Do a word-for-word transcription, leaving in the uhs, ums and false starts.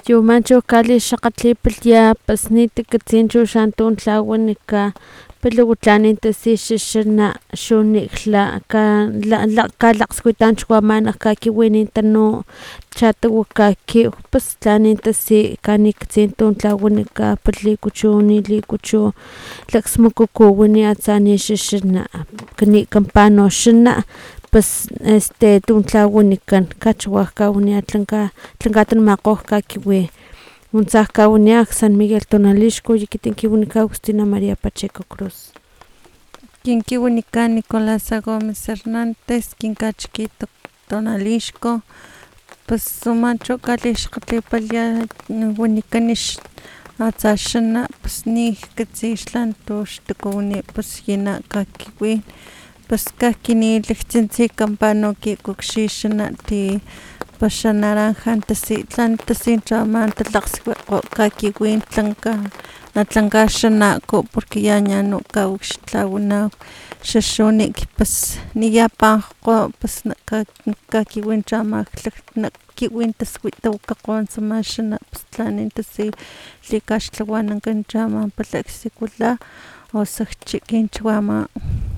Yumanchu kali xakgatlipalya pasniti katsinchu xantun tlawanika pero tlaninta si xixana xunikla ka kalakgskuitan chuamana kakiwini tanu chatuwa kakiw pus tlanintasi kanikatsin tun tlawanika likuchu likuchu laksmukukuwini atsa ni xixana kanikampa no xana pues este tun tlawanikan kachuwa kawaniyan tlanka tlankatanamakgo kakiwi nuntsa kawaniyan san miguel tonalixco ekiti kiwanika agustina maria pacheco cruz kin kiwanikan nicolasa gomez hernández kin kachiki tonalixco pues somancho kali xakgatlipalya wanikan atsa xana pues nikatsi xlan tux takawani pues yina kakiwi pues kakini laktsintsi kampano kikukxixana ti paxa naranja tasi tlan tasi chama talakgskgokgo kakiwin tlanka natlanka xanako porque ya niano kawakxtlawanaw xaxunik pues niyapankgo pues kakiwin chamak kiwin taswitawakakgo tsama xana pus tlanintasi likaxtlawanankan chama palak sikula o sakgchi kin chiwama.